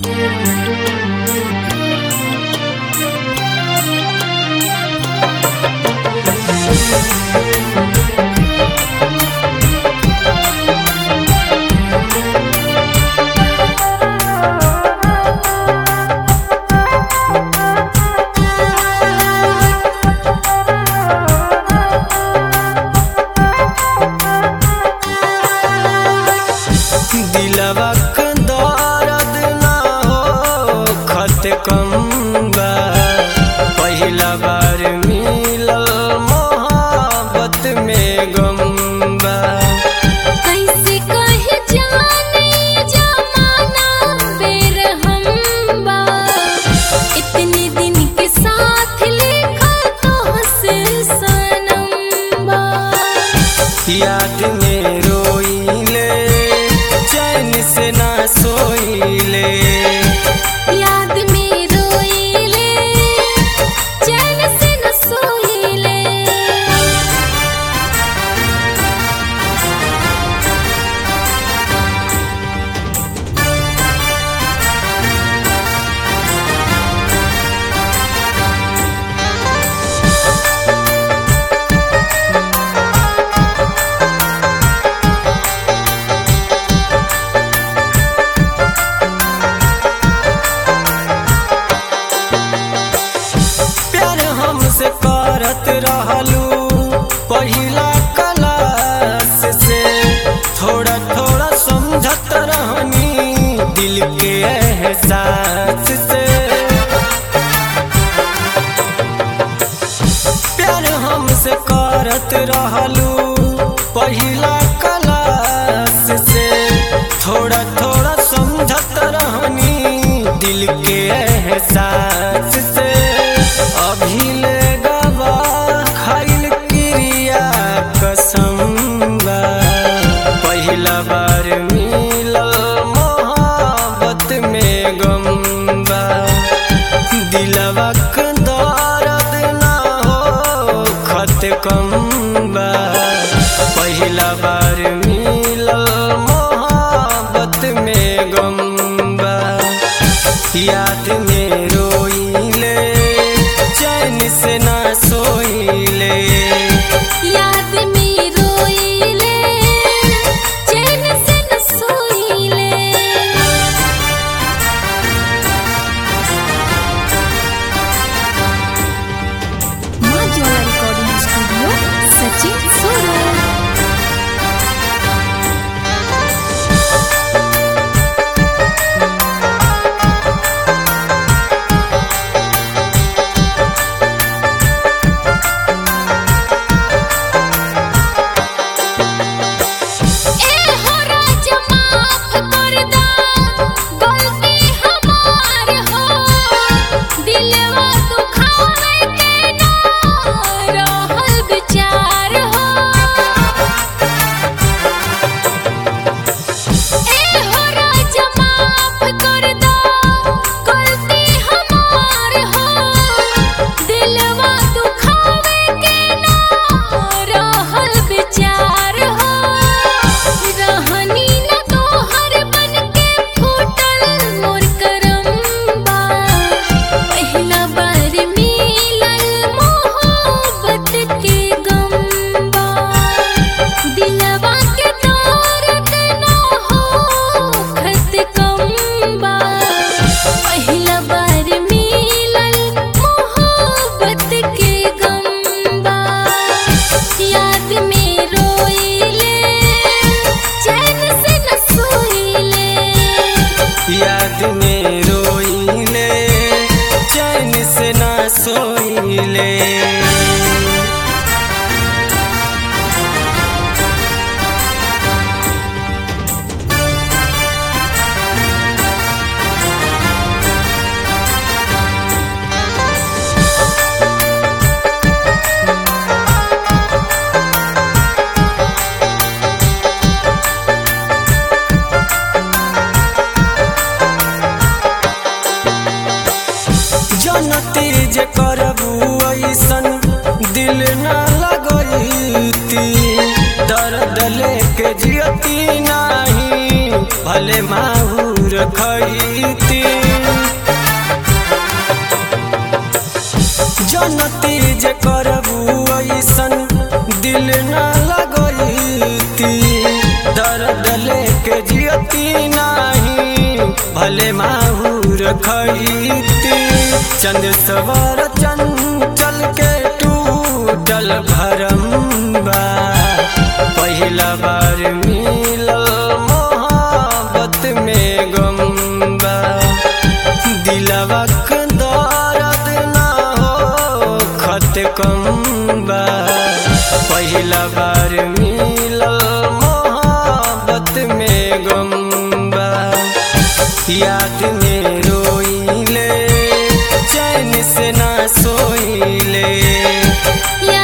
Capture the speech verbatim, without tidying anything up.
दिलवा के दर्द ना हो खत कम बा, पहिला बार मिलल मोहब्बत में गम बा। कैसे कहे जाने जमाना बेरहम बा, इतने दिन के साथ लिखा तो हंस सनम बा। याद में रोइले चैन से ना सोइले, याद में रोइले चैन से न सोइले। हमसे करत रहलू पहिला क्लास से, थोड़ा थोड़ा समझत रहनी दिल के एहसास से। प्यार हमसे करत रहलू पहिला क्लास से, थोड़ा थोड़ा समझत रहनी दिल के एहसास से। अभी ले गवा खाइल क्रिया कसम बा, पहिला बार मिलल मोहब्बत में गम बा। दिलवा के दर्द ना हो खत कम बा, पहिला बार मिलल मोहब्बत में गम बा। याद में रोइले चैन से ना सोइले, याद में रोइले चैन से न सोइले। माँ ज्वाला रिकॉर्डिंग स्टूडियो सचिन सोरेन। याद में रोइले चैन से ना सोइले। जनती जे करबू ऐसन दिल न लगैती, दर्द लेके जियती नाही भले माहुर खैती। भले माहूर खरीदती चंद सवार चंचल के टूटल भरम्बा पहिला बार मिलल मोहब्बत में गम्बा दिलवा के दर्द ना हो खत कम्बा पहिला बार मिलल मोहब्बत में गम्बा याद में रोइले चैन से ना सोइले